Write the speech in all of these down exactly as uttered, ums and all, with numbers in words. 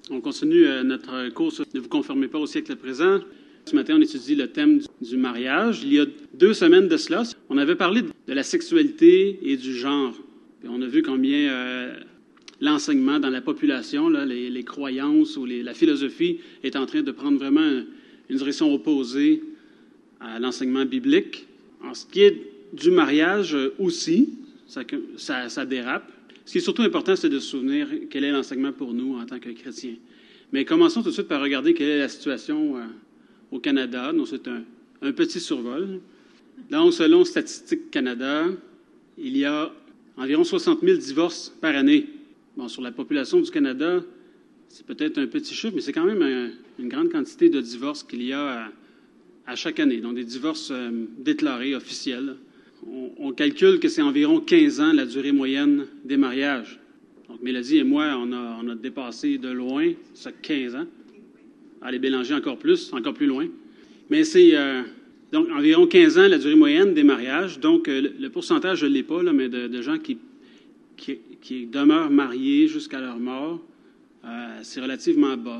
On continue euh, notre cours sur « Ne vous conformez pas au siècle présent ». Ce matin, on étudie le thème du, du mariage. Il y a deux semaines de cela, on avait parlé de la sexualité et du genre. Et on a vu combien euh, l'enseignement dans la population, là, les, les croyances ou les, la philosophie est en train de prendre vraiment une direction opposée à l'enseignement biblique. En ce qui est du mariage aussi, ça, ça, ça dérape. Ce qui est surtout important, c'est de se souvenir quel est l'enseignement pour nous en tant que chrétiens. Mais commençons tout de suite par regarder quelle est la situation euh, au Canada. Donc, c'est un, un petit survol. Donc, selon Statistique Canada, il y a environ soixante mille divorces par année. Bon, sur la population du Canada, c'est peut-être un petit chiffre, mais c'est quand même un, une grande quantité de divorces qu'il y a à, à chaque année. Donc, des divorces euh, déclarés, officiels. On, on calcule que c'est environ quinze ans la durée moyenne des mariages. Donc, Mélodie et moi, on a, on a dépassé de loin ça quinze ans. À les Bélanger encore plus, encore plus loin. Mais c'est euh, donc environ quinze ans la durée moyenne des mariages. Donc, euh, le, le pourcentage, je ne l'ai pas, là, mais de, de gens qui, qui, qui demeurent mariés jusqu'à leur mort, euh, c'est relativement bas.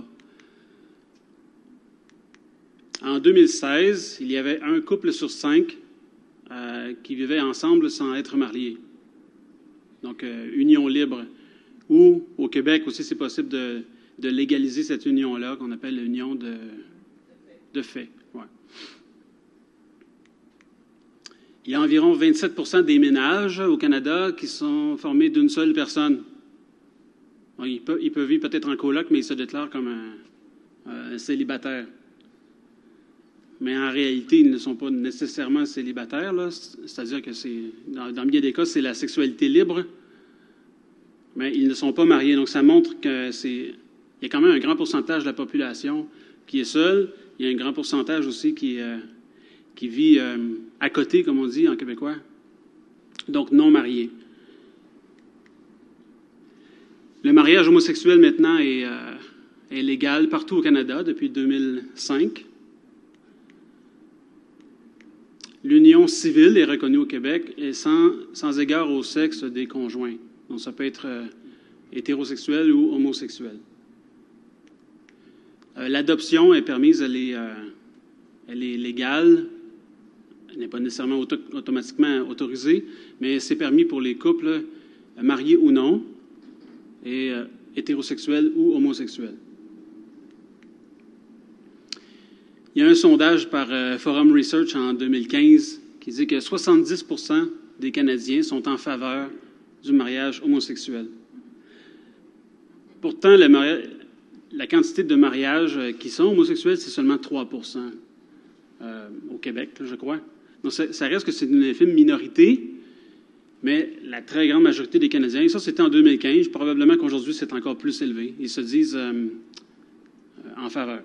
En deux mille seize, il y avait un couple sur cinq Euh, qui vivaient ensemble sans être mariés. Donc, euh, union libre. Ou, au Québec aussi, c'est possible de, de légaliser cette union-là, qu'on appelle l'union de, de fait. Ouais. Il y a environ vingt-sept pour cent des ménages au Canada qui sont formés d'une seule personne. Bon, ils, peuvent, ils peuvent vivre peut-être en coloc, mais ils se déclarent comme un, un célibataire. Mais en réalité, ils ne sont pas nécessairement célibataires. Là. C'est-à-dire que c'est, dans, dans bien des cas, c'est la sexualité libre, mais ils ne sont pas mariés. Donc, ça montre que c'est, il y a quand même un grand pourcentage de la population qui est seule. Il y a un grand pourcentage aussi qui, euh, qui vit euh, à côté, comme on dit en québécois, donc non marié. Le mariage homosexuel, maintenant, est, euh, est légal partout au Canada depuis deux mille cinq. L'union civile est reconnue au Québec et sans, sans égard au sexe des conjoints. Donc, ça peut être euh, hétérosexuel ou homosexuel. Euh, l'adoption est permise, elle est, euh, elle est légale, elle n'est pas nécessairement auto- automatiquement autorisée, mais c'est permis pour les couples euh, mariés ou non, et euh, hétérosexuels ou homosexuels. Il y a un sondage par euh, Forum Research en deux mille quinze qui dit que soixante-dix pour cent des Canadiens sont en faveur du mariage homosexuel. Pourtant, le mari- la quantité de mariages qui sont homosexuels, c'est seulement trois pour cent euh, au Québec, je crois. Donc, ça, ça reste que c'est une infime minorité, mais la très grande majorité des Canadiens, et ça c'était en deux mille quinze, probablement qu'aujourd'hui c'est encore plus élevé, ils se disent euh, en faveur.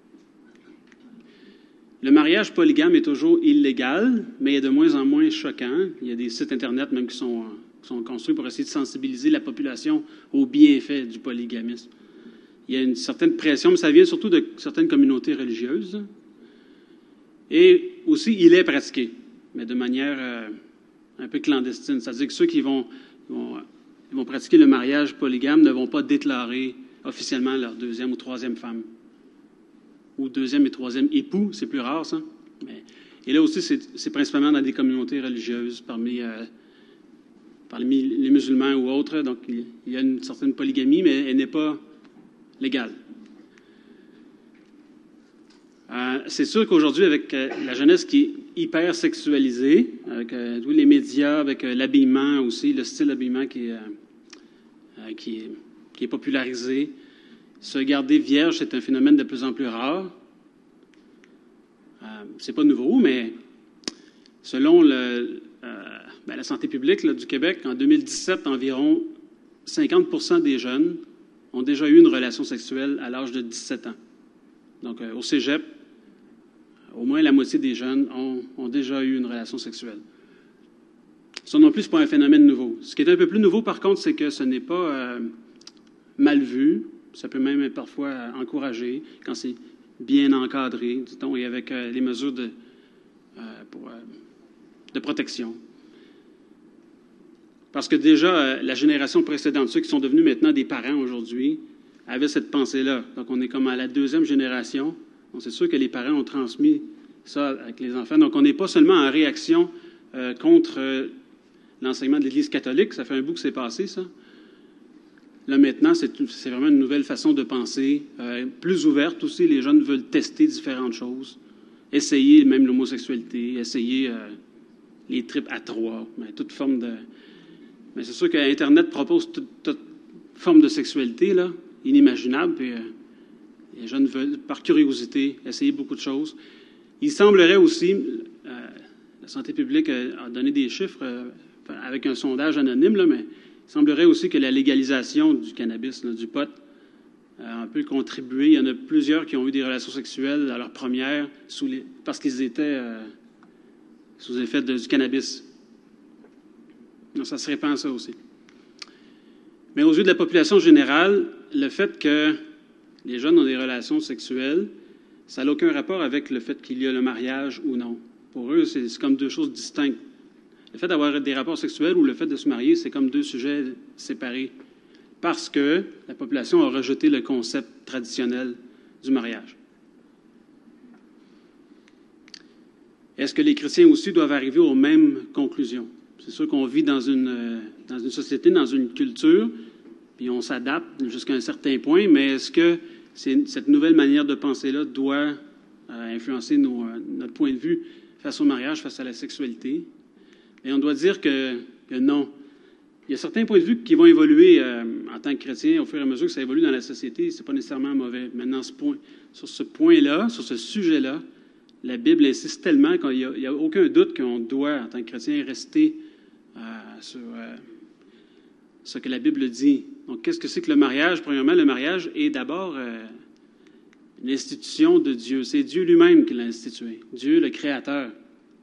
Le mariage polygame est toujours illégal, mais il est de moins en moins choquant. Il y a des sites Internet même qui sont, qui sont construits pour essayer de sensibiliser la population aux bienfaits du polygamisme. Il y a une certaine pression, mais ça vient surtout de certaines communautés religieuses. Et aussi, il est pratiqué, mais de manière euh, un peu clandestine. C'est-à-dire que ceux qui vont, vont, qui vont pratiquer le mariage polygame ne vont pas déclarer officiellement leur deuxième ou troisième femme. Ou deuxième et troisième époux, c'est plus rare, ça. Mais, et là aussi, c'est, c'est principalement dans des communautés religieuses, parmi, euh, parmi les musulmans ou autres. Donc, il, il y a une certaine polygamie, mais elle n'est pas légale. Euh, c'est sûr qu'aujourd'hui, avec euh, la jeunesse qui est hyper sexualisée, avec euh, tous les médias, avec euh, l'habillement aussi, le style d'habillement qui est, euh, qui est, qui est popularisé, se garder vierge, c'est un phénomène de plus en plus rare. Euh, c'est pas nouveau, mais selon le, euh, ben, la santé publique là, du Québec, en deux mille dix-sept, environ cinquante pour cent des jeunes ont déjà eu une relation sexuelle à l'âge de dix-sept ans. Donc, euh, au cégep, au moins la moitié des jeunes ont, ont déjà eu une relation sexuelle. Ça non plus, ce n'est pas un phénomène nouveau. Ce qui est un peu plus nouveau, par contre, c'est que ce n'est pas euh, mal vu. Ça peut même être parfois encouragé quand c'est bien encadré, dit-on, et avec euh, les mesures de, euh, pour, euh, de protection. Parce que déjà, euh, la génération précédente, ceux qui sont devenus maintenant des parents aujourd'hui, avaient cette pensée-là. Donc, on est comme à la deuxième génération. Donc, c'est sûr que les parents ont transmis ça avec les enfants. Donc, on n'est pas seulement en réaction euh, contre euh, l'enseignement de l'Église catholique. Ça fait un bout que c'est passé, ça. Là, maintenant, c'est, c'est vraiment une nouvelle façon de penser, euh, plus ouverte aussi. Les jeunes veulent tester différentes choses, essayer même l'homosexualité, essayer euh, les tripes à trois, ben, toute forme de... Mais c'est sûr qu'Internet propose toute, toute forme de sexualité, là, inimaginable, puis euh, les jeunes veulent, par curiosité, essayer beaucoup de choses. Il semblerait aussi, euh, la santé publique a, a donné des chiffres euh, avec un sondage anonyme, là, mais il semblerait aussi que la légalisation du cannabis, là, du pot, a un peu contribué. Il y en a plusieurs qui ont eu des relations sexuelles à leur première sous les, parce qu'ils étaient euh, sous effet de, du cannabis. Donc, ça se répand ça aussi. Mais aux yeux de la population générale, le fait que les jeunes ont des relations sexuelles, ça n'a aucun rapport avec le fait qu'il y a le mariage ou non. Pour eux, c'est, c'est comme deux choses distinctes. Le fait d'avoir des rapports sexuels ou le fait de se marier, c'est comme deux sujets séparés. Parce que la population a rejeté le concept traditionnel du mariage. Est-ce que les chrétiens aussi doivent arriver aux mêmes conclusions? C'est sûr qu'on vit dans une, dans une société, dans une culture, puis on s'adapte jusqu'à un certain point, mais est-ce que c'est, cette nouvelle manière de penser-là doit euh, influencer nos, notre point de vue face au mariage, face à la sexualité? Et on doit dire que, que non. Il y a certains points de vue qui vont évoluer euh, en tant que chrétien au fur et à mesure que ça évolue dans la société. Ce n'est pas nécessairement mauvais. Maintenant, ce point, sur ce point-là, sur ce sujet-là, la Bible insiste tellement qu'il n'y a, a aucun doute qu'on doit, en tant que chrétien, rester euh, sur euh, ce que la Bible dit. Donc, qu'est-ce que c'est que le mariage? Premièrement, le mariage est d'abord euh, une institution de Dieu. C'est Dieu lui-même qui l'a institué. Dieu, le Créateur.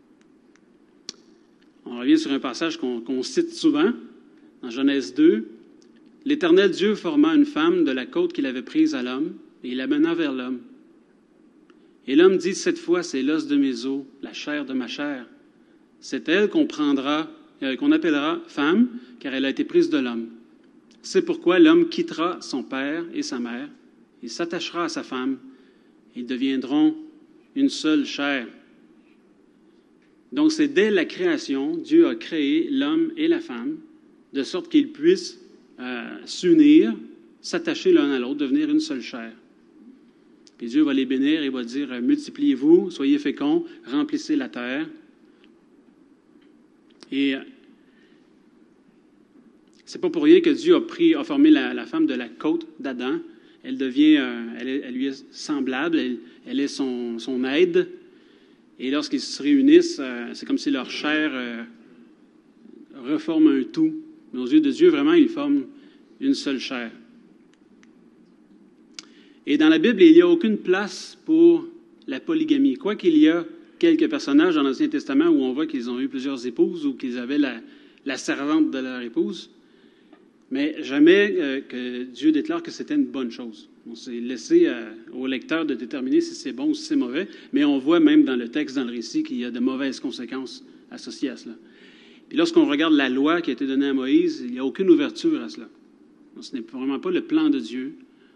On revient sur un passage qu'on, qu'on cite souvent, dans Genèse deux. « L'Éternel Dieu forma une femme de la côte qu'il avait prise à l'homme, et il la mena vers l'homme. Et l'homme dit, cette fois, c'est l'os de mes os, la chair de ma chair. C'est elle qu'on prendra, euh, qu'on appellera femme, car elle a été prise de l'homme. C'est pourquoi l'homme quittera son père et sa mère, il s'attachera à sa femme, et ils deviendront une seule chair. » Donc, c'est dès la création, Dieu a créé l'homme et la femme, de sorte qu'ils puissent euh, s'unir, s'attacher l'un à l'autre, devenir une seule chair. Puis Dieu va les bénir et va dire, « Multipliez-vous, soyez féconds, remplissez la terre. » Et c'est pas pour rien que Dieu a, pris, a formé la, la femme de la côte d'Adam. Elle devient, euh, elle, est, elle lui est semblable, elle, elle est son, son aide. Et lorsqu'ils se réunissent, euh, c'est comme si leur chair euh, reforme un tout. Mais aux yeux de Dieu, vraiment, ils forment une seule chair. Et dans la Bible, il n'y a aucune place pour la polygamie. Quoiqu'il y a quelques personnages dans l'Ancien Testament où on voit qu'ils ont eu plusieurs épouses ou qu'ils avaient la, la servante de leur épouse, mais jamais euh, que Dieu déclare que c'était une bonne chose. On s'est laissé euh, au lecteur de déterminer si c'est bon ou si c'est mauvais, mais on voit même dans le texte, dans le récit, qu'il y a de mauvaises conséquences associées à cela. Puis lorsqu'on regarde la loi qui a été donnée à Moïse, il n'y a aucune ouverture à cela. Donc, ce n'est vraiment pas le plan de Dieu.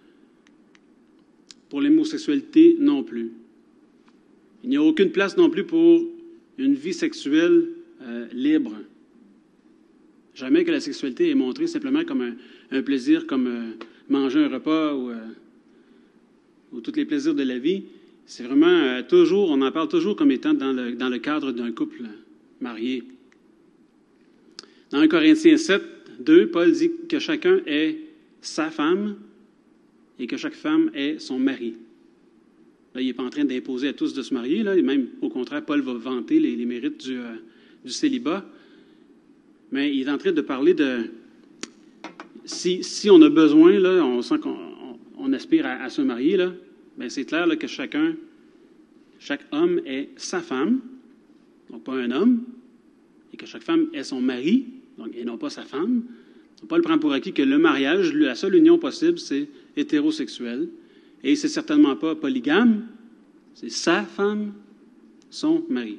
Pour l'homosexualité, non plus. Il n'y a aucune place non plus pour une vie sexuelle euh, libre. Jamais que la sexualité est montrée simplement comme un, un plaisir, comme euh, manger un repas ou, euh, ou tous les plaisirs de la vie. C'est vraiment euh, toujours, on en parle toujours comme étant dans le, dans le cadre d'un couple marié. Dans un Corinthiens sept, deux, Paul dit que chacun est sa femme et que chaque femme est son mari. Là, il n'est pas en train d'imposer à tous de se marier, là, et même au contraire, Paul va vanter les, les mérites du, euh, du célibat. Mais il est en train de parler de... Si, si on a besoin, là, on sent qu'on on, on aspire à, à se marier, là, bien, c'est clair là, que chacun, chaque homme est sa femme, donc pas un homme, et que chaque femme est son mari, donc, et non pas sa femme. Paul prend pour acquis que le mariage, la seule union possible, c'est hétérosexuel. Et c'est certainement pas polygame, c'est sa femme, son mari.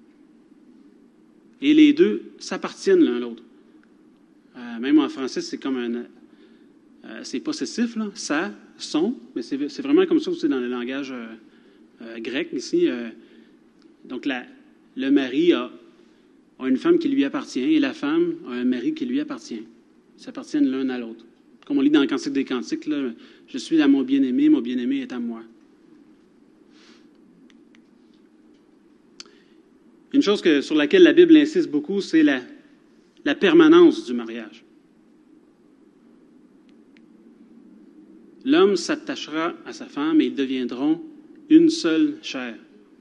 Et les deux s'appartiennent l'un à l'autre. Euh, même en français, c'est comme un, euh, c'est possessif, là, ça, son, mais c'est, c'est vraiment comme ça aussi dans le langage euh, euh, grec ici. Euh, donc, la, le mari a, a une femme qui lui appartient et la femme a un mari qui lui appartient. Ils s'appartiennent l'un à l'autre. Comme on lit dans le Cantique des Cantiques, là, je suis à mon bien-aimé, mon bien-aimé est à moi. Une chose que, sur laquelle la Bible insiste beaucoup, c'est la, la permanence du mariage. L'homme s'attachera à sa femme et ils deviendront une seule chair.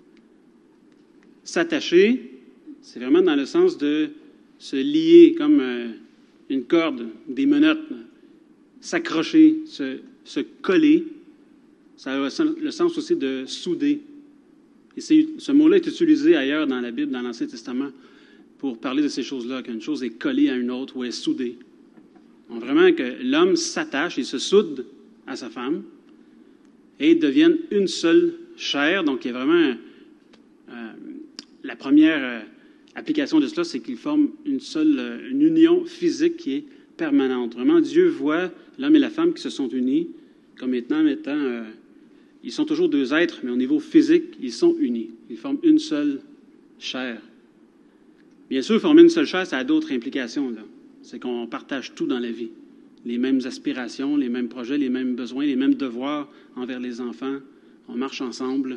S'attacher, c'est vraiment dans le sens de se lier comme euh, une corde, des menottes, là. S'accrocher, se, se coller. Ça a le sens aussi de souder. Et c'est, ce mot-là est utilisé ailleurs dans la Bible, dans l'Ancien Testament, pour parler de ces choses-là, qu'une chose est collée à une autre ou est soudée. Donc vraiment que l'homme s'attache et se soude à sa femme et deviennent une seule chair. Donc il y a vraiment euh, la première euh, application de cela, c'est qu'ils forment une seule, euh, une union physique qui est permanente. Vraiment, Dieu voit l'homme et la femme qui se sont unis comme étant, étant euh, ils sont toujours deux êtres, mais au niveau physique, ils sont unis. Ils forment une seule chair. Bien sûr, former une seule chair, ça a d'autres implications, là. C'est qu'on partage tout dans la vie. Les mêmes aspirations, les mêmes projets, les mêmes besoins, les mêmes devoirs envers les enfants. On marche ensemble.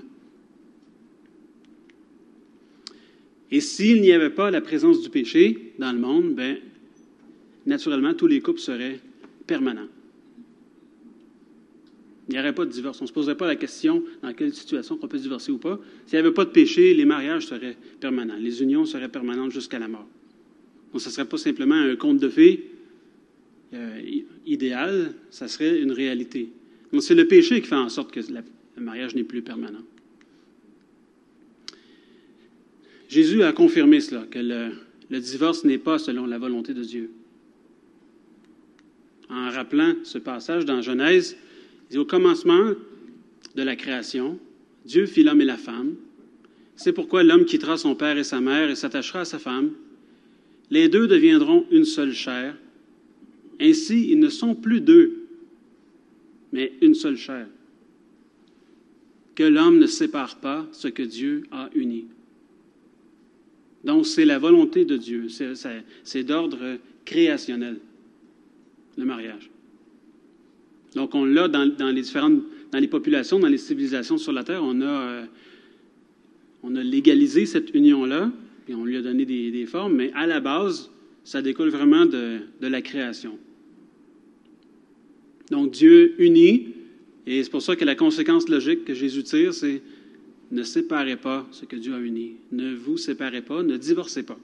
Et s'il n'y avait pas la présence du péché dans le monde, bien, naturellement, tous les couples seraient permanents. Il n'y aurait pas de divorce. On ne se poserait pas la question dans quelle situation on peut se divorcer ou pas. S'il n'y avait pas de péché, les mariages seraient permanents. Les unions seraient permanentes jusqu'à la mort. Donc, ce ne serait pas simplement un conte de fées euh, idéal, ça serait une réalité. Donc, c'est le péché qui fait en sorte que la, le mariage n'est plus permanent. Jésus a confirmé cela, que le, le divorce n'est pas selon la volonté de Dieu. En rappelant ce passage dans Genèse, il dit, au commencement de la création, Dieu fit l'homme et la femme. C'est pourquoi l'homme quittera son père et sa mère et s'attachera à sa femme. Les deux deviendront une seule chair. Ainsi, ils ne sont plus deux, mais une seule chair. Que l'homme ne sépare pas ce que Dieu a uni. Donc, c'est la volonté de Dieu. C'est, c'est, c'est d'ordre créationnel, le mariage. Donc, on l'a dans, dans les différentes, dans les populations, dans les civilisations sur la Terre, on a, euh, on a légalisé cette union-là, et on lui a donné des, des formes, mais à la base, ça découle vraiment de, de la création. Donc, Dieu unit, et c'est pour ça que la conséquence logique que Jésus tire, c'est ne séparez pas ce que Dieu a uni. Ne vous séparez pas, ne divorcez pas.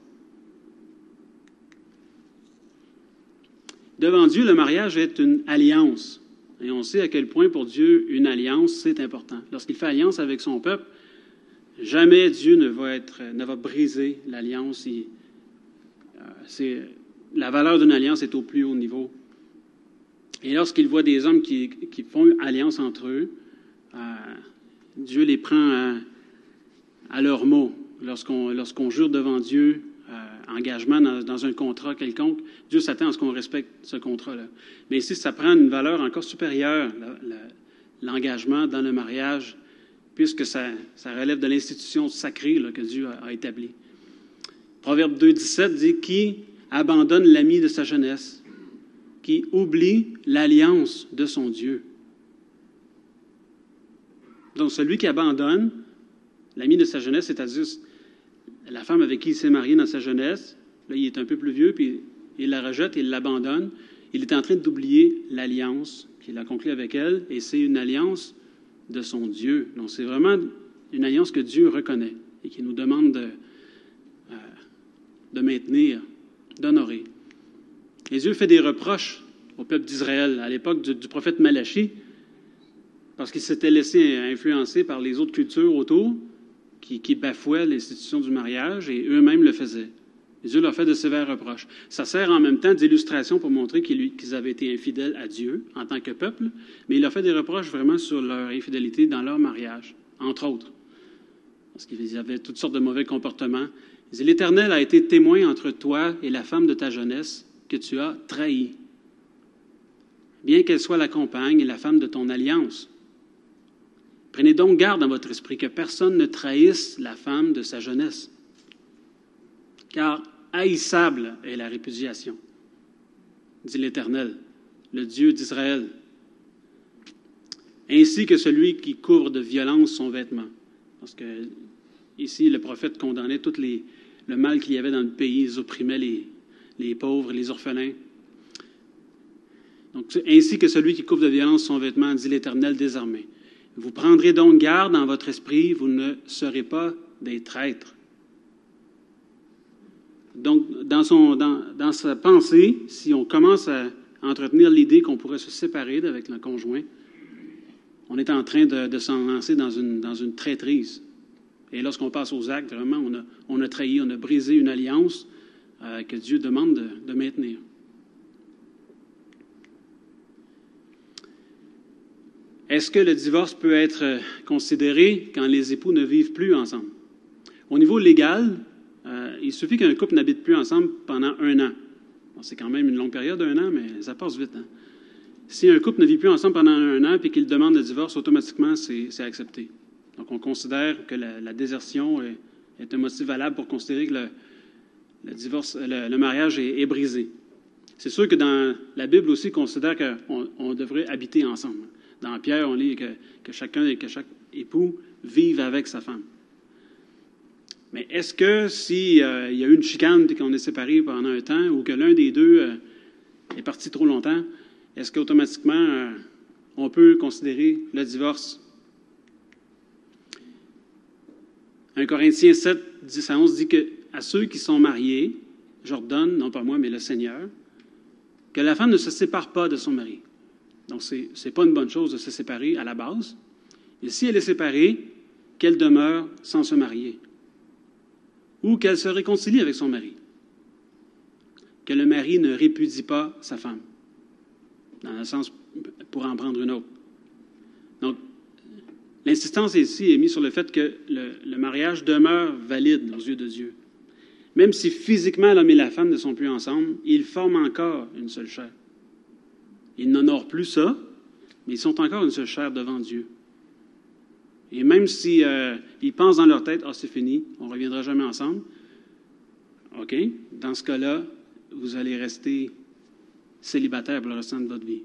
Devant Dieu, le mariage est une alliance. Et on sait à quel point pour Dieu, une alliance, c'est important. Lorsqu'il fait alliance avec son peuple, jamais Dieu ne va, être, ne va briser l'alliance. Il, euh, c'est, la valeur d'une alliance est au plus haut niveau. Et lorsqu'il voit des hommes qui, qui font une alliance entre eux, euh, Dieu les prend à, à leur mot. Lorsqu'on, lorsqu'on jure devant Dieu, euh, engagement dans, dans un contrat quelconque, Dieu s'attend à ce qu'on respecte ce contrat-là. Mais ici, ça prend une valeur encore supérieure, la, la, l'engagement dans le mariage, puisque ça, ça relève de l'institution sacrée là, que Dieu a, a établie. Proverbe deux, dix-sept dit « Qui abandonne l'ami de sa jeunesse, qui oublie l'alliance de son Dieu. » Donc, celui qui abandonne l'ami de sa jeunesse, c'est-à-dire la femme avec qui il s'est marié dans sa jeunesse, là, il est un peu plus vieux, puis il la rejette, il l'abandonne. Il est en train d'oublier l'alliance qu'il a conclue avec elle, et c'est une alliance de son Dieu. Donc, c'est vraiment une alliance que Dieu reconnaît et qui nous demande de, euh, de maintenir, d'honorer. Et Dieu fait des reproches au peuple d'Israël à l'époque du, du prophète Malachie, parce qu'il s'était laissé influencer par les autres cultures autour, qui, qui bafouaient l'institution du mariage, et eux-mêmes le faisaient. Et Dieu leur fait de sévères reproches. Ça sert en même temps d'illustration pour montrer qu'ils, qu'ils avaient été infidèles à Dieu en tant que peuple, mais il leur fait des reproches vraiment sur leur infidélité dans leur mariage, entre autres. Parce qu'ils avaient toutes sortes de mauvais comportements. Il dit, « L'Éternel a été témoin entre toi et la femme de ta jeunesse que tu as trahi. » bien qu'elle soit la compagne et la femme de ton alliance. Prenez donc garde dans votre esprit que personne ne trahisse la femme de sa jeunesse, car haïssable est la répudiation, dit l'Éternel, le Dieu d'Israël, ainsi que celui qui couvre de violence son vêtement. Parce que ici, le prophète condamnait tout les, le mal qu'il y avait dans le pays, ils opprimaient les, les pauvres, les orphelins. Donc, ainsi que celui qui couvre de violence son vêtement, dit l'Éternel des armées. Vous prendrez donc garde dans votre esprit, vous ne serez pas des traîtres. Donc, dans, son, dans, dans sa pensée, si on commence à entretenir l'idée qu'on pourrait se séparer avec le conjoint, on est en train de, de s'en lancer dans une, dans une traîtrise. Et lorsqu'on passe aux actes, vraiment, on a, on a trahi, on a brisé une alliance euh, que Dieu demande de, de maintenir. Est-ce que le divorce peut être considéré quand les époux ne vivent plus ensemble? Au niveau légal, euh, il suffit qu'un couple n'habite plus ensemble pendant un an. Bon, c'est quand même une longue période, un an, mais ça passe vite. Hein? Si un couple ne vit plus ensemble pendant un an et qu'il demande le divorce, automatiquement, c'est, c'est accepté. Donc, on considère que la, la désertion est, est un motif valable pour considérer que le, le, divorce, le, le mariage est, est brisé. C'est sûr que dans la Bible aussi, on considère qu'on on devrait habiter ensemble. Dans Pierre, on lit que, que chacun et que chaque époux vive avec sa femme. Mais est-ce que s'il euh, y a eu une chicane et qu'on est séparés pendant un temps ou que l'un des deux euh, est parti trop longtemps, est-ce qu'automatiquement euh, on peut considérer le divorce? un Corinthiens sept, dix à onze dit que à ceux qui sont mariés, j'ordonne, non pas moi, mais le Seigneur, que la femme ne se sépare pas de son mari. Donc, ce n'est pas une bonne chose de se séparer à la base. Et si elle est séparée, qu'elle demeure sans se marier. Ou qu'elle se réconcilie avec son mari. Que le mari ne répudie pas sa femme. Dans le sens, pour en prendre une autre. Donc, l'insistance ici est mise sur le fait que le, le mariage demeure valide aux yeux de Dieu. Même si physiquement l'homme et la femme ne sont plus ensemble, ils forment encore une seule chair. Ils n'honorent plus ça, mais ils sont encore une seule chair devant Dieu. Et même si euh, ils pensent dans leur tête, « Ah, c'est fini, on ne reviendra jamais ensemble », OK, dans ce cas-là, vous allez rester célibataire pour le restant de votre vie.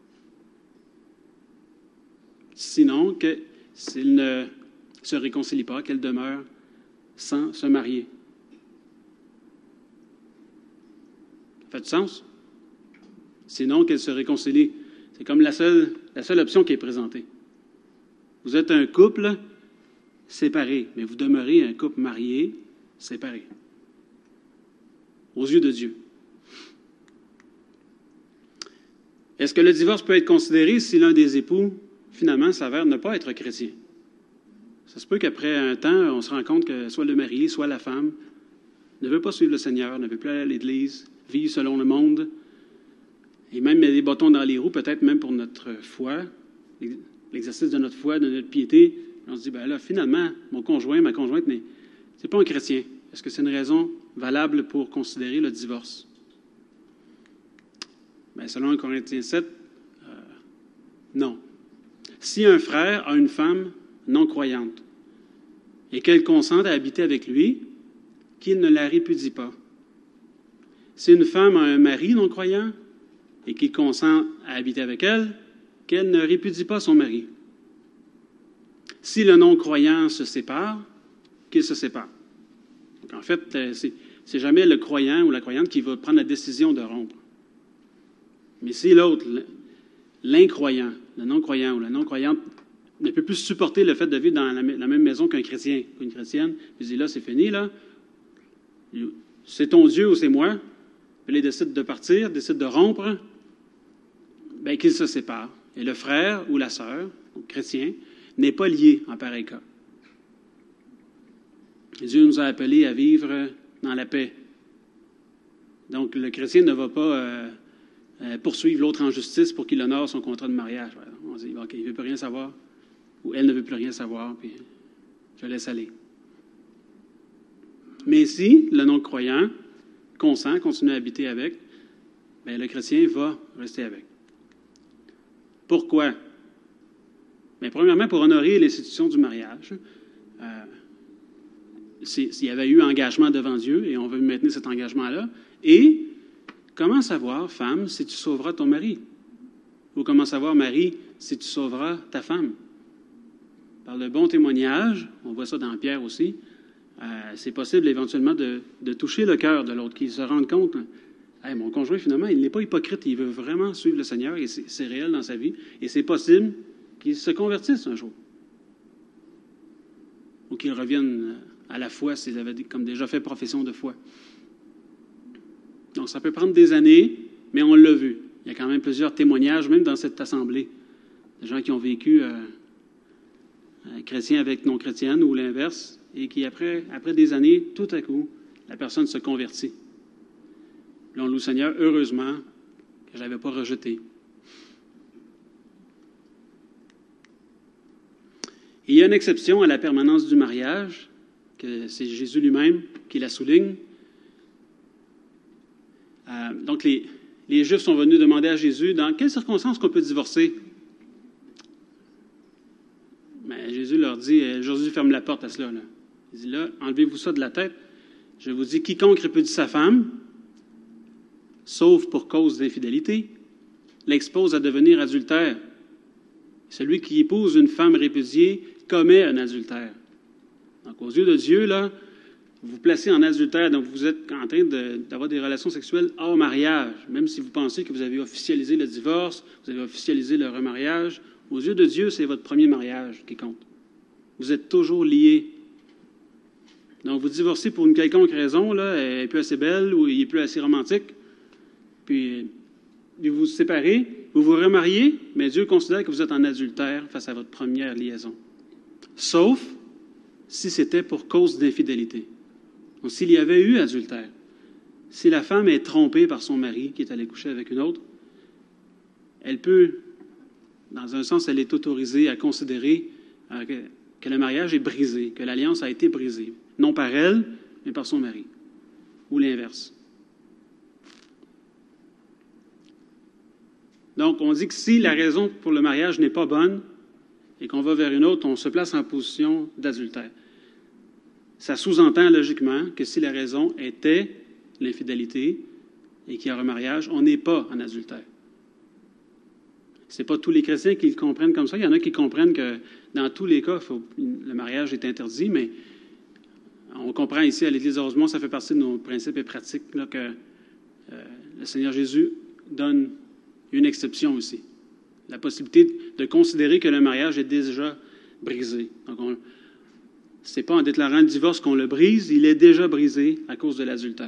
Sinon, que s'ils ne se réconcilient pas, qu'elle demeure sans se marier. Ça fait du sens? Sinon, qu'elle se réconcilie. C'est comme la seule, la seule option qui est présentée. Vous êtes un couple séparé, mais vous demeurez un couple marié séparé. Aux yeux de Dieu. Est-ce que le divorce peut être considéré si l'un des époux, finalement, s'avère ne pas être chrétien? Ça se peut qu'après un temps, on se rend compte que soit le mari, soit la femme ne veut pas suivre le Seigneur, ne veut plus aller à l'Église, vivre selon le monde, et même met des bâtons dans les roues, peut-être même pour notre foi, l'exercice de notre foi, de notre piété. On se dit, ben là, finalement, mon conjoint, ma conjointe, n'est c'est pas un chrétien. Est-ce que c'est une raison valable pour considérer le divorce? Ben, selon un Corinthiens sept, euh, non. Si un frère a une femme non-croyante et qu'elle consent à habiter avec lui, qu'il ne la répudie pas. Si une femme a un mari non-croyant et qu'il consent à habiter avec elle, qu'elle ne répudie pas son mari. Si le non-croyant se sépare, qu'il se sépare. Donc, en fait, c'est, c'est jamais le croyant ou la croyante qui va prendre la décision de rompre. Mais si l'autre, l'incroyant, le non-croyant ou la non-croyante, ne peut plus supporter le fait de vivre dans la, la même maison qu'un chrétien, qu'une chrétienne, il dit là, c'est fini, là. C'est ton Dieu ou c'est moi. Puis il décide de partir, décide de rompre, bien qu'il se sépare. Et le frère ou la sœur, donc chrétien, n'est pas lié en pareil cas. Dieu nous a appelés à vivre dans la paix. Donc le chrétien ne va pas euh, euh, poursuivre l'autre en justice pour qu'il honore son contrat de mariage. On dit, OK, il ne veut plus rien savoir, ou elle ne veut plus rien savoir, puis je laisse aller. Mais si le non-croyant consent, continue à habiter avec, bien, le chrétien va rester avec. Pourquoi? Bien, premièrement, pour honorer l'institution du mariage. Euh, s'il y avait eu engagement devant Dieu, et on veut maintenir cet engagement-là. Et comment savoir, femme, si tu sauveras ton mari? Ou comment savoir, mari, si tu sauveras ta femme? Par le bon témoignage, on voit ça dans Pierre aussi, euh, c'est possible éventuellement de, de toucher le cœur de l'autre, qu'il se rende compte, hey, mon conjoint, finalement, il n'est pas hypocrite, il veut vraiment suivre le Seigneur, et c'est, c'est réel dans sa vie, et c'est possible qu'il se convertisse un jour. Ou qu'il revienne à la foi s'il avait comme déjà fait profession de foi. Donc, ça peut prendre des années, mais on l'a vu. Il y a quand même plusieurs témoignages, même dans cette assemblée, de gens qui ont vécu euh, euh, chrétiens avec non-chrétiennes ou l'inverse, et qui, après, après des années, tout à coup, la personne se convertit. Là, on loue le Seigneur, heureusement, que je n'avais pas rejeté. Et il y a une exception à la permanence du mariage, que c'est Jésus lui-même qui la souligne. Euh, donc, les, les Juifs sont venus demander à Jésus, dans quelles circonstances qu'on peut divorcer? Mais Jésus leur dit, Jésus ferme la porte à cela. Là. Il dit, là, enlevez-vous ça de la tête. Je vous dis, quiconque répudie sa femme, sauf pour cause d'infidélité, l'expose à devenir adultère. Celui qui épouse une femme répudiée commet un adultère. Donc, aux yeux de Dieu, là, vous vous placez en adultère, donc vous êtes en train de, d'avoir des relations sexuelles hors mariage, même si vous pensez que vous avez officialisé le divorce, vous avez officialisé le remariage. Aux yeux de Dieu, c'est votre premier mariage qui compte. Vous êtes toujours liés. Donc, vous divorcez pour une quelconque raison, là, elle n'est plus assez belle ou il n'est plus assez romantique, puis vous vous séparez, vous vous remariez, mais Dieu considère que vous êtes en adultère face à votre première liaison. Sauf si c'était pour cause d'infidélité. Donc, s'il y avait eu adultère, si la femme est trompée par son mari qui est allé coucher avec une autre, elle peut, dans un sens, elle est autorisée à considérer euh, que, que le mariage est brisé, que l'alliance a été brisée. Non par elle, mais par son mari. Ou l'inverse. Donc, on dit que si la raison pour le mariage n'est pas bonne et qu'on va vers une autre, on se place en position d'adultère. Ça sous-entend logiquement que si la raison était l'infidélité et qu'il y a un mariage, on n'est pas en adultère. Ce n'est pas tous les chrétiens qui le comprennent comme ça. Il y en a qui comprennent que dans tous les cas, faut, le mariage est interdit, mais on comprend ici à l'Église de Rosemont, ça fait partie de nos principes et pratiques, là, que euh, le Seigneur Jésus donne une exception aussi. La possibilité de considérer que le mariage est déjà brisé. Donc, on, ce n'est pas en déclarant le divorce qu'on le brise, il est déjà brisé à cause de l'adultère.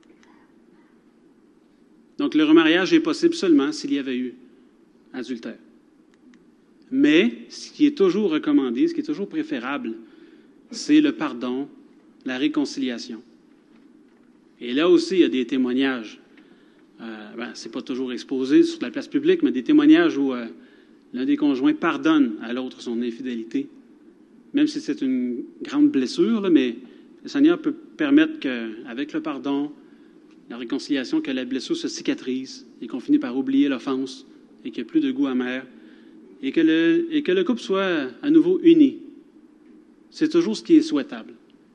Donc, le remariage est possible seulement s'il y avait eu adultère. Mais, ce qui est toujours recommandé, ce qui est toujours préférable, c'est le pardon, la réconciliation. Et là aussi, il y a des témoignages. Euh, ben, ce n'est pas toujours exposé sur la place publique, mais des témoignages où euh, l'un des conjoints pardonne à l'autre son infidélité. Même si c'est une grande blessure, là, mais le Seigneur peut permettre qu'avec le pardon, la réconciliation, que la blessure se cicatrise et qu'on finit par oublier l'offense et qu'il n'y ait plus de goût amer et que, le, et que le couple soit à nouveau uni. C'est toujours ce qui est souhaitable.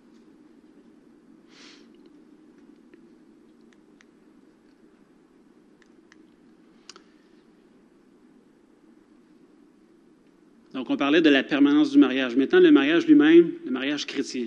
Donc, on parlait de la permanence du mariage. Maintenant, le mariage lui-même, le mariage chrétien.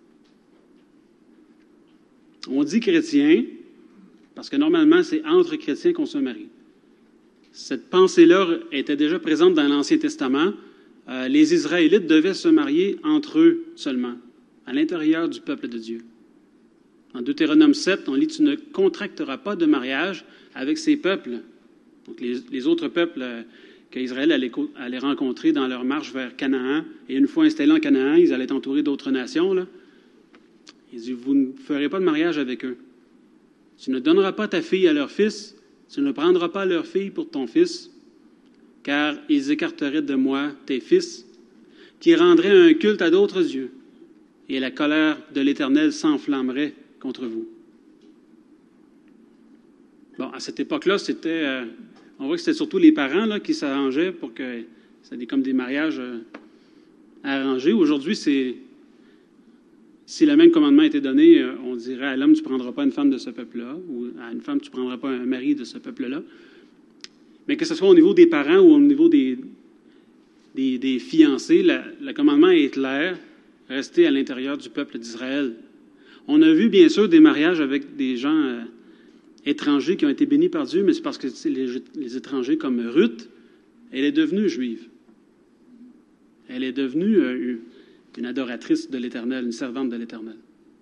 On dit chrétien parce que normalement, c'est entre chrétiens qu'on se marie. Cette pensée-là était déjà présente dans l'Ancien Testament. Euh, les Israélites devaient se marier entre eux seulement, à l'intérieur du peuple de Dieu. En Deutéronome sept, on lit « Tu ne contracteras pas de mariage avec ces peuples ». Donc, les, les autres peuples euh, qu'Israël allait, allait rencontrer dans leur marche vers Canaan. Et une fois installés en Canaan, ils allaient être entourés d'autres nations. Là. Il dit, vous ne ferez pas de mariage avec eux. Tu ne donneras pas ta fille à leur fils, tu ne prendras pas leur fille pour ton fils, car ils écarteraient de moi tes fils, qui rendraient un culte à d'autres dieux, et la colère de l'Éternel s'enflammerait contre vous. Bon, à cette époque-là, c'était... Euh, on voit que c'était surtout les parents là, qui s'arrangeaient pour que c'était comme des mariages euh, arrangés. Aujourd'hui, c'est si le même commandement était donné, euh, on dirait à l'homme, tu ne prendras pas une femme de ce peuple-là, ou à une femme, tu ne prendras pas un mari de ce peuple-là. Mais que ce soit au niveau des parents ou au niveau des, des, des fiancés, la, le commandement est clair, rester à l'intérieur du peuple d'Israël. On a vu, bien sûr, des mariages avec des gens euh, étrangers qui ont été bénis par Dieu, mais c'est parce que les, les étrangers comme Ruth, elle est devenue juive. Elle est devenue euh, une adoratrice de l'Éternel, une servante de l'Éternel.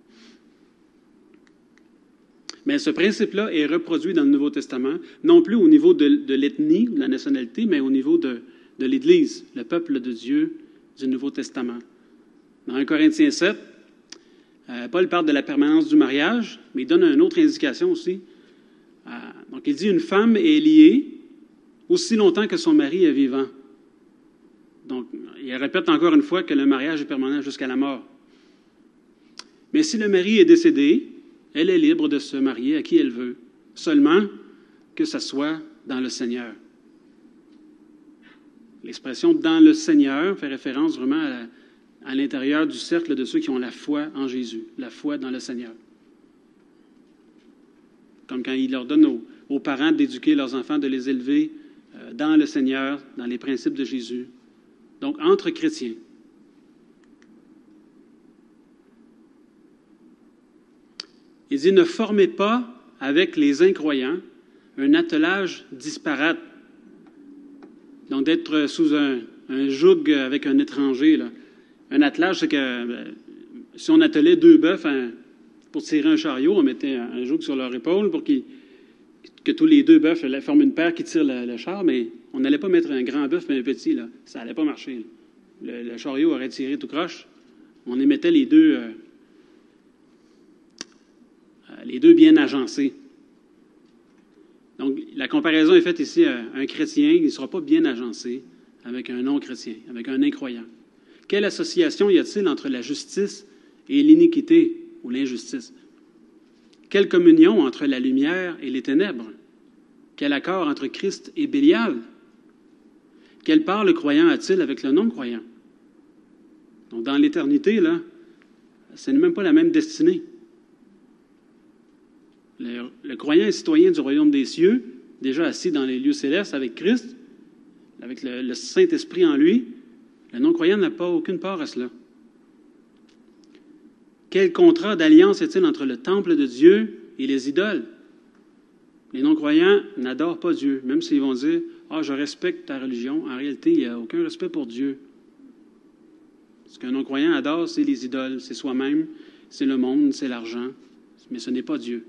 Mais ce principe-là est reproduit dans le Nouveau Testament, non plus au niveau de, de l'ethnie, de la nationalité, mais au niveau de, de l'Église, le peuple de Dieu du Nouveau Testament. Dans un Corinthiens sept, euh, Paul parle de la permanence du mariage, mais il donne une autre indication aussi. Euh, donc, il dit une femme est liée aussi longtemps que son mari est vivant. Donc, il répète encore une fois que le mariage est permanent jusqu'à la mort. Mais si le mari est décédé, elle est libre de se marier à qui elle veut, seulement que ce soit dans le Seigneur. L'expression « dans le Seigneur » fait référence vraiment à, la, à l'intérieur du cercle de ceux qui ont la foi en Jésus, la foi dans le Seigneur. Comme quand il ordonne aux, aux parents d'éduquer leurs enfants, de les élever euh, dans le Seigneur, dans les principes de Jésus. Donc, entre chrétiens. Il dit, ne formez pas avec les incroyants un attelage disparate. Donc, d'être sous un, un joug avec un étranger. Là. Un attelage, c'est que ben, si on attelait deux bœufs hein, pour tirer un chariot, on mettait un, un joug sur leur épaule pour qu'ils, que tous les deux bœufs forment une paire qui tire le, le char, mais on n'allait pas mettre un grand bœuf et un petit. Là. Ça n'allait pas marcher. Le, le chariot aurait tiré tout croche. On y mettait les deux... Euh, les deux bien agencés. Donc, la comparaison est faite ici à un chrétien, il ne sera pas bien agencé avec un non-chrétien, avec un incroyant. Quelle association y a-t-il entre la justice et l'iniquité ou l'injustice? Quelle communion entre la lumière et les ténèbres? Quel accord entre Christ et Bélial? Quelle part le croyant a-t-il avec le non-croyant? Donc, dans l'éternité, là, ce n'est même pas la même destinée. Le, le croyant est citoyen du royaume des cieux, déjà assis dans les lieux célestes avec Christ, avec le, le Saint-Esprit en lui. Le non-croyant n'a pas aucune part à cela. Quel contrat d'alliance est-il entre le temple de Dieu et les idoles? Les non-croyants n'adorent pas Dieu, même s'ils vont dire « Ah, je respecte ta religion ». En réalité, il n'y a aucun respect pour Dieu. Ce qu'un non-croyant adore, c'est les idoles, c'est soi-même, c'est le monde, c'est l'argent, mais ce n'est pas Dieu.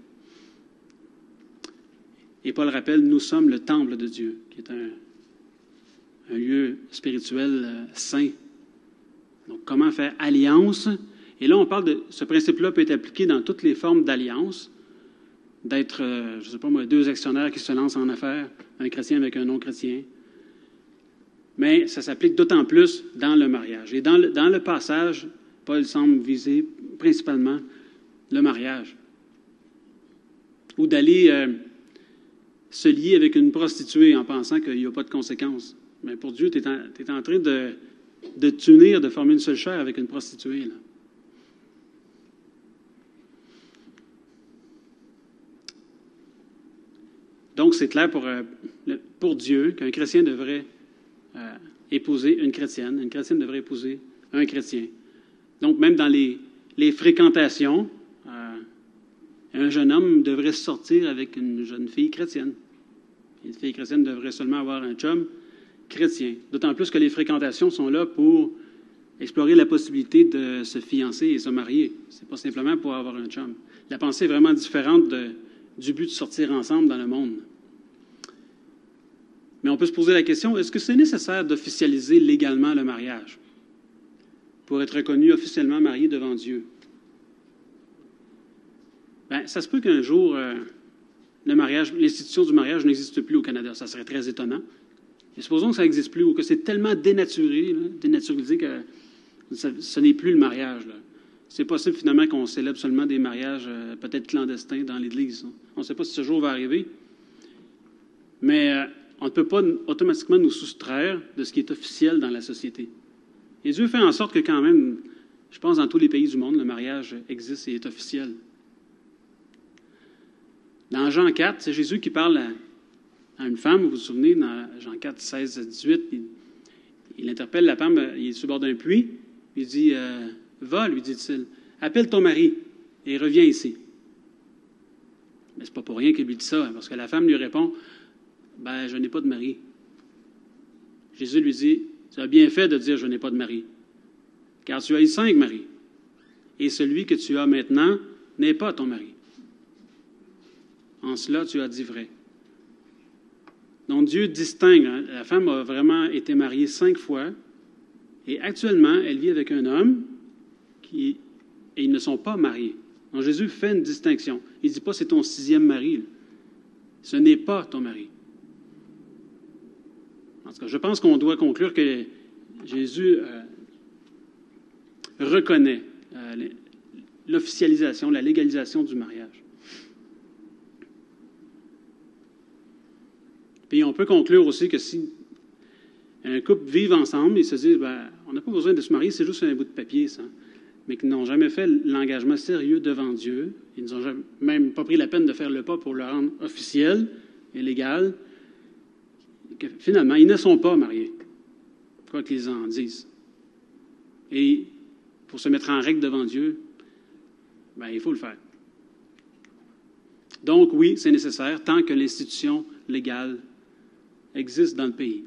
Et Paul rappelle, nous sommes le temple de Dieu, qui est un, un lieu spirituel euh, saint. Donc, comment faire alliance? Et là, on parle de, ce principe-là peut être appliqué dans toutes les formes d'alliance, d'être, euh, je ne sais pas moi, deux actionnaires qui se lancent en affaires, un chrétien avec un non-chrétien. Mais ça s'applique d'autant plus dans le mariage. Et dans le, dans le passage, Paul semble viser principalement le mariage. Ou d'aller... Euh, se lier avec une prostituée en pensant qu'il n'y a pas de conséquences. Mais pour Dieu, tu es en, tu es en train de, de t'unir, de former une seule chair avec une prostituée. Là. Donc, c'est clair pour, pour Dieu qu'un chrétien devrait euh, épouser une chrétienne, une chrétienne devrait épouser un chrétien. Donc, même dans les, les fréquentations, euh, un jeune homme devrait sortir avec une jeune fille chrétienne. Une fille chrétienne devrait seulement avoir un chum chrétien. D'autant plus que les fréquentations sont là pour explorer la possibilité de se fiancer et se marier. Ce n'est pas simplement pour avoir un chum. La pensée est vraiment différente de, du but de sortir ensemble dans le monde. Mais on peut se poser la question, est-ce que c'est nécessaire d'officialiser légalement le mariage pour être reconnu officiellement marié devant Dieu? Bien, ça se peut qu'un jour, euh, le mariage, l'institution du mariage n'existe plus au Canada. Ça serait très étonnant. Mais supposons que ça n'existe plus ou que c'est tellement dénaturé, là, dénaturalisé que ça, ce n'est plus le mariage. Là. C'est possible finalement qu'on célèbre seulement des mariages euh, peut-être clandestins dans l'Église. On ne sait pas si ce jour va arriver. Mais euh, on ne peut pas automatiquement nous soustraire de ce qui est officiel dans la société. Et Dieu fait en sorte que quand même, je pense dans tous les pays du monde, le mariage existe et est officiel. Dans Jean quatre, c'est Jésus qui parle à, à une femme, vous vous souvenez, dans Jean quatre, seize à dix-huit, il, il interpelle la femme, il est sur le bord d'un puits, il dit euh, « Va, lui dit-il, appelle ton mari et reviens ici. » Mais c'est pas pour rien qu'il lui dit ça, parce que la femme lui répond « Ben, je n'ai pas de mari. » Jésus lui dit « Tu as bien fait de dire « je n'ai pas de mari », car tu as eu cinq maris, et celui que tu as maintenant n'est pas ton mari. En cela, tu as dit vrai. » Donc Dieu distingue. Hein, la femme a vraiment été mariée cinq fois, et actuellement, elle vit avec un homme qui, et ils ne sont pas mariés. Donc Jésus fait une distinction. Il ne dit pas c'est ton sixième mari. Ce n'est pas ton mari. En tout cas, je pense qu'on doit conclure que Jésus euh, reconnaît euh, l'officialisation, la légalisation du mariage. Puis on peut conclure aussi que si un couple vit ensemble et se dit ben, on n'a pas besoin de se marier, c'est juste un bout de papier, ça. Mais qui n'ont jamais fait l'engagement sérieux devant Dieu, ils n'ont même pas pris la peine de faire le pas pour le rendre officiel et légal, que finalement, ils ne sont pas mariés, quoi qu'ils en disent. Et pour se mettre en règle devant Dieu, ben, il faut le faire. Donc oui, c'est nécessaire tant que l'institution légale existe dans le pays.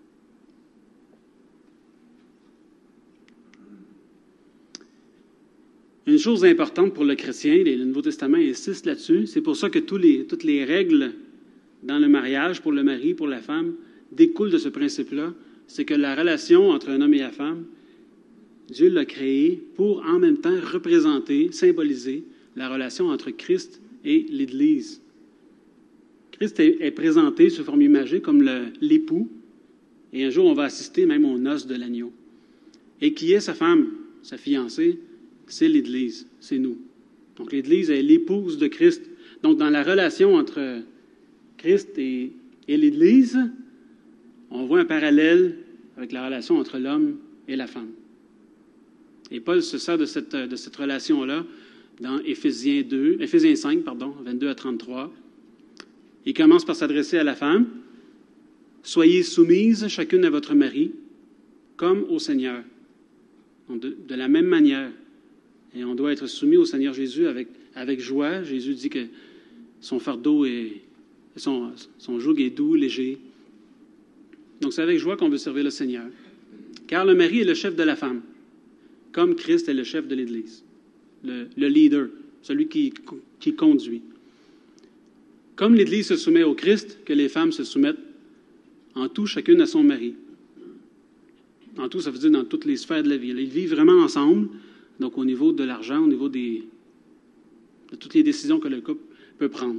Une chose importante pour le chrétien, le Nouveau Testament insiste là-dessus, c'est pour ça que tous les, toutes les règles dans le mariage, pour le mari, pour la femme, découlent de ce principe-là, c'est que la relation entre un homme et la femme, Dieu l'a créée pour en même temps représenter, symboliser la relation entre Christ et l'Église. Christ est, est présenté sous forme imagée comme le, l'époux, et un jour on va assister même aux noces de l'agneau. Et qui est sa femme, sa fiancée? C'est l'Église, c'est nous. Donc l'Église est l'épouse de Christ. Donc dans la relation entre Christ et, et l'Église, on voit un parallèle avec la relation entre l'homme et la femme. Et Paul se sert de cette, de cette relation-là dans Éphésiens deux, Éphésiens cinq, pardon, vingt-deux à trente-trois. Il commence par s'adresser à la femme. « Soyez soumises chacune à votre mari, comme au Seigneur. » Donc de, de la même manière. Et on doit être soumis au Seigneur Jésus avec, avec joie. Jésus dit que son fardeau est, son, son joug est doux, léger. Donc c'est avec joie qu'on veut servir le Seigneur. Car le mari est le chef de la femme, comme Christ est le chef de l'Église, le, le leader, celui qui, qui conduit. Comme l'Église se soumet au Christ, que les femmes se soumettent en tout chacune à son mari. En tout, ça veut dire dans toutes les sphères de la vie. Ils vivent vraiment ensemble. Donc, au niveau de l'argent, au niveau des, de toutes les décisions que le couple peut prendre.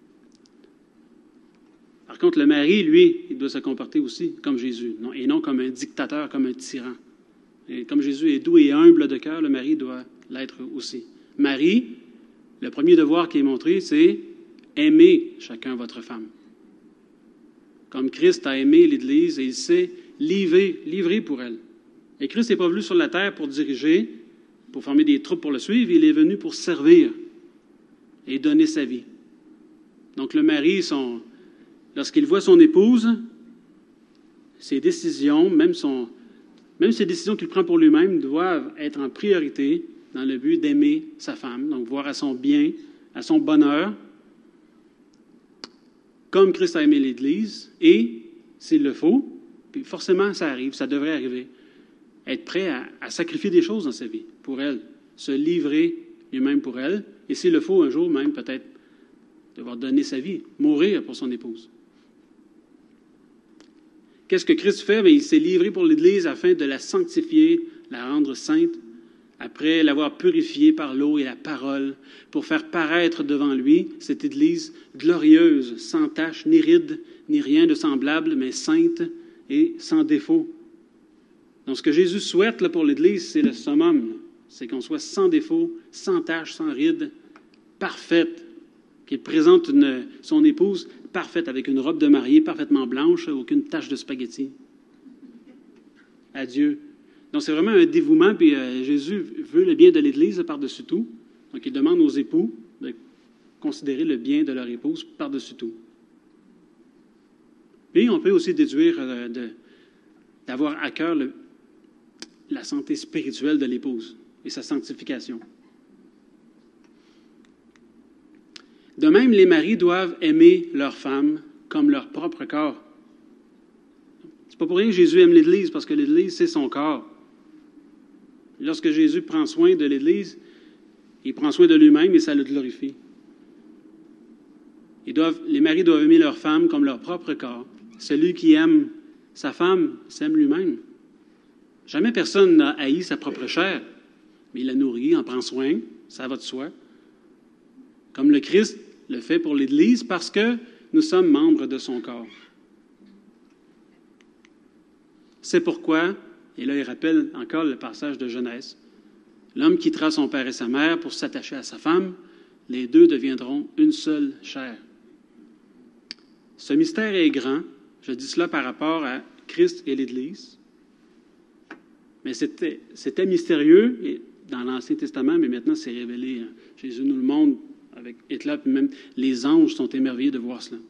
Par contre, le mari, lui, il doit se comporter aussi comme Jésus, non, et non comme un dictateur, comme un tyran. Et comme Jésus est doux et humble de cœur, le mari doit l'être aussi. Marie, le premier devoir qui est montré, c'est aimer chacun votre femme. Comme Christ a aimé l'Église et il s'est livré, livré pour elle. Et Christ n'est pas venu sur la terre pour diriger, pour former des troupes pour le suivre, il est venu pour servir et donner sa vie. Donc le mari, son, lorsqu'il voit son épouse, ses décisions, même, son, même ses décisions qu'il prend pour lui-même, doivent être en priorité dans le but d'aimer sa femme, donc voir à son bien, à son bonheur, comme Christ a aimé l'Église, et, s'il le faut, puis forcément ça arrive, ça devrait arriver, être prêt à, à sacrifier des choses dans sa vie pour elle, se livrer lui-même pour elle, et s'il le faut, un jour même peut-être devoir donner sa vie, mourir pour son épouse. Qu'est-ce que Christ fait? Bien, il s'est livré pour l'Église afin de la sanctifier, la rendre sainte, après l'avoir purifiée par l'eau et la parole, pour faire paraître devant lui cette Église glorieuse, sans tache, ni ride, ni rien de semblable, mais sainte et sans défaut. Donc, ce que Jésus souhaite là, pour l'Église, c'est le summum. C'est qu'on soit sans défaut, sans tache, sans ride, parfaite, qu'il présente une, son épouse parfaite, avec une robe de mariée parfaitement blanche, aucune tache de spaghetti. À Dieu. Donc, c'est vraiment un dévouement, puis euh, Jésus veut le bien de l'Église par-dessus tout. Donc, il demande aux époux de considérer le bien de leur épouse par-dessus tout. Et on peut aussi déduire euh, de, d'avoir à cœur le, la santé spirituelle de l'épouse et sa sanctification. De même, les maris doivent aimer leur femme comme leur propre corps. C'est pas pour rien que Jésus aime l'Église, parce que l'Église, c'est son corps. Lorsque Jésus prend soin de l'Église, il prend soin de lui-même et ça le glorifie. Ils doivent, les maris doivent aimer leur femme comme leur propre corps. Celui qui aime sa femme s'aime lui-même. Jamais personne n'a haï sa propre chair, mais il la nourrit, en prend soin, ça va de soi. Comme le Christ le fait pour l'Église, parce que nous sommes membres de son corps. C'est pourquoi, et là il rappelle encore le passage de Genèse, l'homme quittera son père et sa mère pour s'attacher à sa femme, les deux deviendront une seule chair. Ce mystère est grand, je dis cela par rapport à Christ et l'Église, mais c'était, c'était mystérieux dans l'Ancien Testament, mais maintenant c'est révélé. Jésus nous le montre avec Hitler, puis même les anges sont émerveillés de voir cela.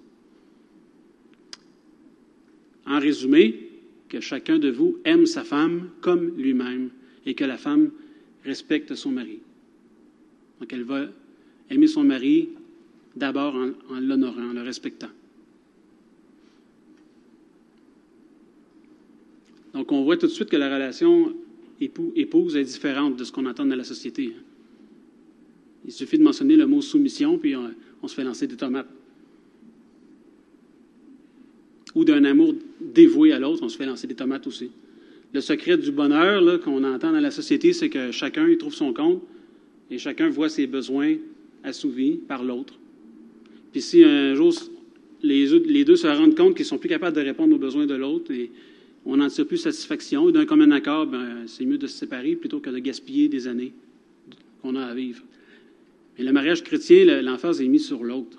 En résumé, que chacun de vous aime sa femme comme lui-même et que la femme respecte son mari. Donc, elle va aimer son mari d'abord en, en l'honorant, en le respectant. Donc, on voit tout de suite que la relation époux, épouse est différente de ce qu'on entend dans la société. Il suffit de mentionner le mot soumission, puis on, on se fait lancer des tomates. Ou d'un amour dévoué à l'autre, on se fait lancer des tomates aussi. Le secret du bonheur là, qu'on entend dans la société, c'est que chacun y trouve son compte et chacun voit ses besoins assouvis par l'autre. Puis si un jour, les, les deux se rendent compte qu'ils ne sont plus capables de répondre aux besoins de l'autre et on n'en tire plus satisfaction, et d'un commun accord, ben, c'est mieux de se séparer plutôt que de gaspiller des années qu'on a à vivre. Mais le mariage chrétien, l'emphase est mise sur l'autre.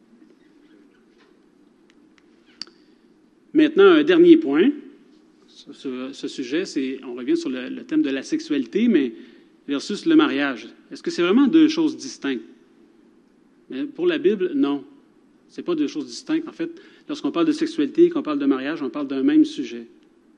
Maintenant, un dernier point sur ce sujet, c'est, on revient sur le, le thème de la sexualité, mais versus le mariage. Est-ce que c'est vraiment deux choses distinctes? Mais pour la Bible, non. Ce n'est pas deux choses distinctes. En fait, lorsqu'on parle de sexualité et qu'on parle de mariage, on parle d'un même sujet.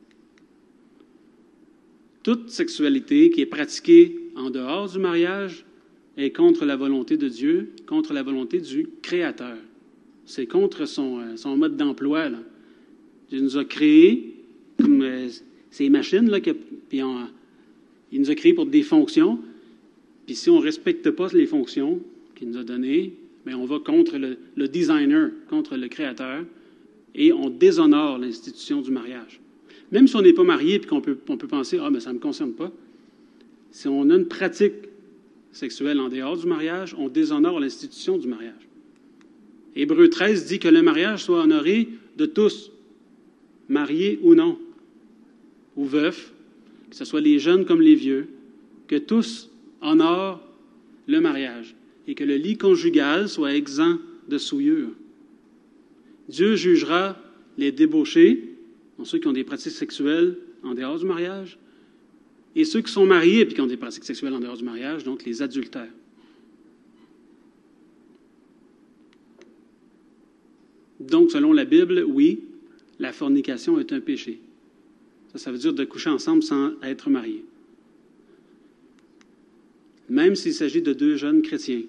Toute sexualité qui est pratiquée en dehors du mariage est contre la volonté de Dieu, contre la volonté du Créateur. C'est contre son, son mode d'emploi, là. Dieu nous a créés comme euh, ces machines, là, que, puis on, il nous a créés pour des fonctions. Puis si on ne respecte pas les fonctions qu'il nous a données, bien, on va contre le, le designer, contre le créateur, et on déshonore l'institution du mariage. Même si on n'est pas marié et qu'on peut, on peut penser « Ah, mais ça ne me concerne pas », si on a une pratique sexuelle en dehors du mariage, on déshonore l'institution du mariage. Hébreux treize dit que le mariage soit honoré de tous, mariés ou non, ou veufs, que ce soit les jeunes comme les vieux, que tous honorent le mariage et que le lit conjugal soit exempt de souillure. Dieu jugera les débauchés, ceux qui ont des pratiques sexuelles en dehors du mariage, et ceux qui sont mariés et qui ont des pratiques sexuelles en dehors du mariage, donc les adultères. Donc, selon la Bible, oui, la fornication est un péché. Ça, ça veut dire de coucher ensemble sans être mariés. Même s'il s'agit de deux jeunes chrétiens.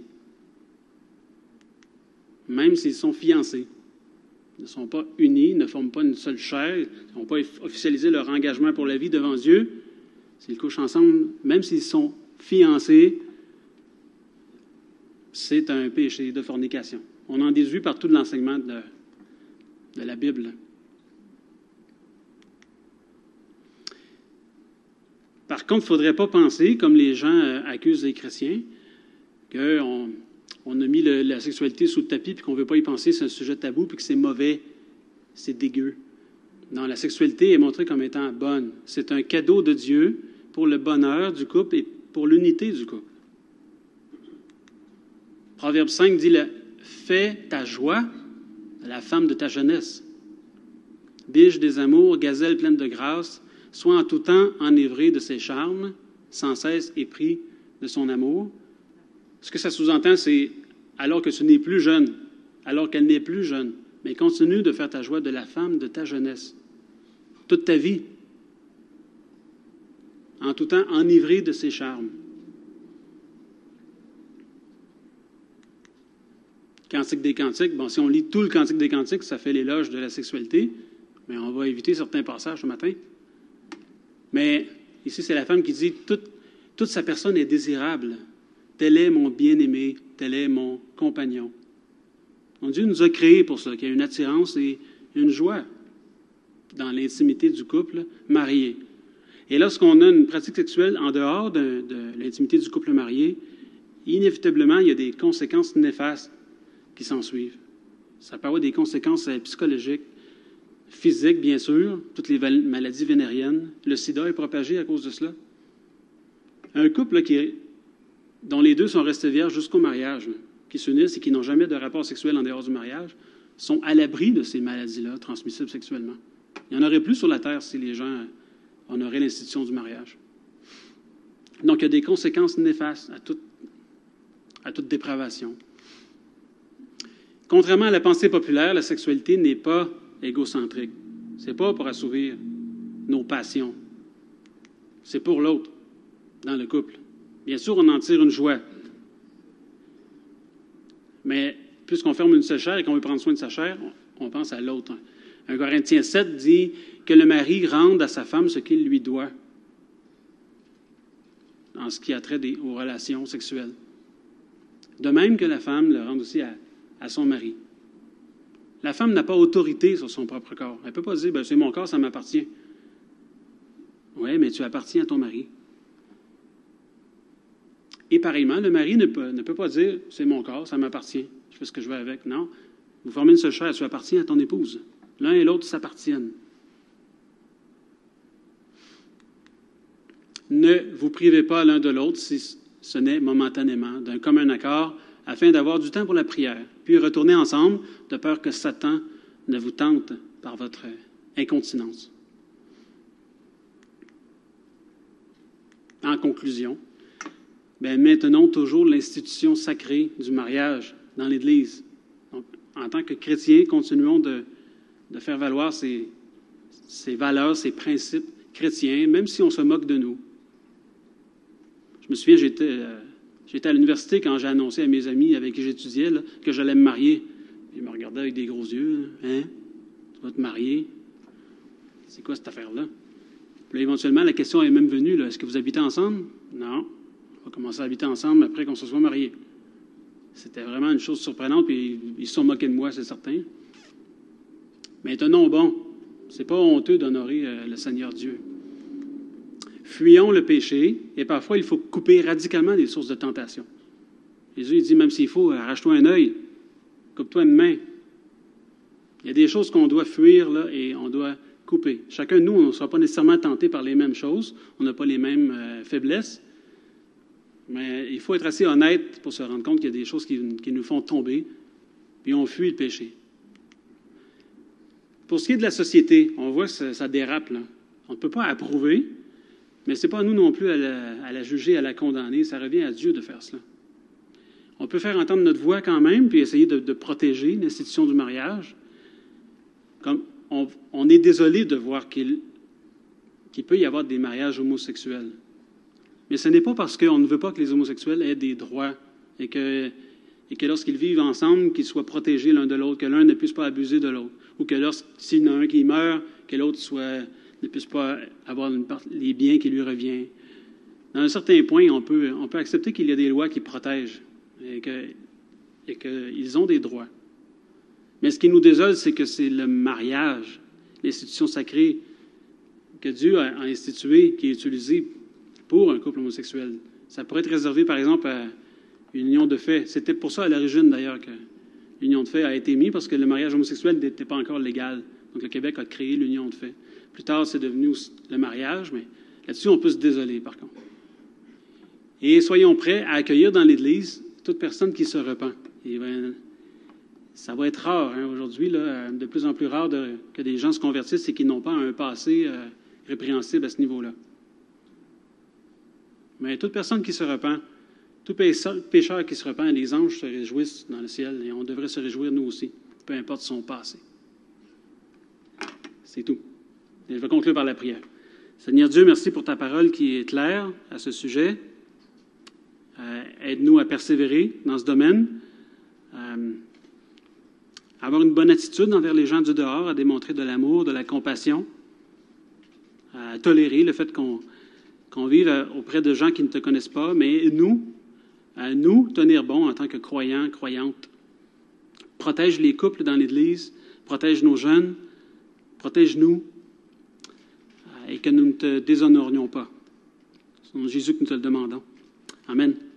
Même s'ils sont fiancés. Ils ne sont pas unis, ne forment pas une seule chair, ils n'ont pas officialisé leur engagement pour la vie devant Dieu. S'ils couchent ensemble, même s'ils sont fiancés, c'est un péché de fornication. On en déduit par tout l'enseignement de, de la Bible. Par contre, il ne faudrait pas penser, comme les gens euh, accusent les chrétiens, qu'on on a mis le, la sexualité sous le tapis puis qu'on ne veut pas y penser, c'est un sujet tabou puis que c'est mauvais, c'est dégueu. Non, la sexualité est montrée comme étant bonne. C'est un cadeau de Dieu pour le bonheur du couple et pour l'unité du couple. Proverbe cinq dit « La fais ta joie la femme de ta jeunesse. Biche des amours, gazelle pleine de grâce, sois en tout temps enivrée de ses charmes, sans cesse épris de son amour. Ce que ça sous-entend, c'est alors que tu n'es plus jeune, alors qu'elle n'est plus jeune, mais continue de faire ta joie de la femme de ta jeunesse, toute ta vie, en tout temps enivrée de ses charmes. Cantique des Cantiques, bon, si on lit tout le Cantique des Cantiques, ça fait l'éloge de la sexualité, mais on va éviter certains passages ce matin. Mais ici, c'est la femme qui dit toute, toute sa personne est désirable. Tel est mon bien-aimé, tel est mon compagnon. Donc, Dieu nous a créés pour ça, qu'il y ait une attirance et une joie dans l'intimité du couple marié. Et lorsqu'on a une pratique sexuelle en dehors de, de l'intimité du couple marié, inévitablement, il y a des conséquences néfastes qui s'en suivent. Ça peut avoir des conséquences psychologiques, physiques, bien sûr, toutes les maladies vénériennes. Le sida est propagé à cause de cela. Un couple là, qui est, dont les deux sont restés vierges jusqu'au mariage, là, qui s'unissent et qui n'ont jamais de rapport sexuel en dehors du mariage, sont à l'abri de ces maladies-là, transmissibles sexuellement. Il n'y en aurait plus sur la terre si les gens honoraient l'institution du mariage. Donc, il y a des conséquences néfastes à toute, à toute dépravation. Contrairement à la pensée populaire, la sexualité n'est pas égocentrique. Ce n'est pas pour assouvir nos passions. C'est pour l'autre, dans le couple. Bien sûr, on en tire une joie. Mais puisqu'on ferme une seule chair et qu'on veut prendre soin de sa chair, on pense à l'autre. un Corinthiens sept dit que le mari rende à sa femme ce qu'il lui doit en ce qui a trait des, aux relations sexuelles. De même que la femme le rende aussi à à son mari. La femme n'a pas autorité sur son propre corps. Elle ne peut pas dire, ben, c'est mon corps, ça m'appartient. Oui, mais tu appartiens à ton mari. Et pareillement, le mari ne peut, ne peut pas dire, c'est mon corps, ça m'appartient, je fais ce que je veux avec. Non, vous formez une seule chair, tu appartiens à ton épouse. L'un et l'autre s'appartiennent. Ne vous privez pas l'un de l'autre si ce n'est momentanément, d'un commun accord, afin d'avoir du temps pour la prière, puis retourner ensemble, de peur que Satan ne vous tente par votre incontinence. En conclusion, bien, maintenons toujours l'institution sacrée du mariage dans l'Église. Donc, en tant que chrétiens, continuons de, de faire valoir ces, ces valeurs, ces principes chrétiens, même si on se moque de nous. Je me souviens, j'étais... Euh, J'étais à l'université quand j'ai annoncé à mes amis avec qui j'étudiais là, que j'allais me marier. Ils me regardaient avec des gros yeux. Là. Hein? Tu vas te marier? C'est quoi cette affaire-là? Puis là, éventuellement, la question est même venue. Là, est-ce que vous habitez ensemble? Non. On va commencer à habiter ensemble après qu'on se soit mariés. C'était vraiment une chose surprenante, puis ils se sont moqués de moi, c'est certain. Mais tenons bon. C'est pas honteux d'honorer euh, le Seigneur Dieu. Fuyons le péché, et parfois, il faut couper radicalement les sources de tentation. Jésus, il dit, même s'il faut, arrache-toi un œil, coupe-toi une main. Il y a des choses qu'on doit fuir, là, et on doit couper. Chacun de nous, on ne sera pas nécessairement tenté par les mêmes choses, on n'a pas les mêmes euh, faiblesses, mais il faut être assez honnête pour se rendre compte qu'il y a des choses qui, qui nous font tomber, puis on fuit le péché. Pour ce qui est de la société, on voit que ça, ça dérape, là. On ne peut pas approuver, mais ce n'est pas à nous non plus à la, à la juger, à la condamner. Ça revient à Dieu de faire cela. On peut faire entendre notre voix quand même, puis essayer de, de protéger l'institution du mariage. Comme on, on est désolé de voir qu'il, qu'il peut y avoir des mariages homosexuels. Mais ce n'est pas parce qu'on ne veut pas que les homosexuels aient des droits et que, et que lorsqu'ils vivent ensemble, qu'ils soient protégés l'un de l'autre, que l'un ne puisse pas abuser de l'autre, ou que lorsqu'il y en a un qui meurt, que l'autre soit... ne puisse pas avoir une part, les biens qui lui reviennent. Dans un certain point, on peut, on peut accepter qu'il y a des lois qui protègent et, que, et qu'ils ont des droits. Mais ce qui nous désole, c'est que c'est le mariage, l'institution sacrée que Dieu a, a instituée, qui est utilisée pour un couple homosexuel. Ça pourrait être réservé, par exemple, à une union de fait. C'était pour ça, à l'origine, d'ailleurs, que l'union de fait a été mise, parce que le mariage homosexuel n'était pas encore légal. Donc, le Québec a créé l'union de fait. Plus tard, c'est devenu le mariage, mais là-dessus, on peut se désoler, par contre. Et soyons prêts à accueillir dans l'Église toute personne qui se repent. Et bien, Ça va être rare hein, aujourd'hui, là, de plus en plus rare de, que des gens se convertissent et qu'ils n'ont pas un passé euh, répréhensible à ce niveau-là. Mais toute personne qui se repent, tout pécheur qui se repent, les anges se réjouissent dans le ciel et on devrait se réjouir nous aussi, peu importe son passé. C'est tout. Et je vais conclure par la prière. Seigneur Dieu, merci pour ta parole qui est claire à ce sujet. Euh, aide-nous à persévérer dans ce domaine, euh, à avoir une bonne attitude envers les gens du dehors, à démontrer de l'amour, de la compassion, à tolérer le fait qu'on, qu'on vive auprès de gens qui ne te connaissent pas, mais nous, à nous tenir bon en tant que croyants, croyantes. Protège les couples dans l'Église, protège nos jeunes, protège-nous, et que nous ne te déshonorions pas. C'est en Jésus que nous te le demandons. Amen.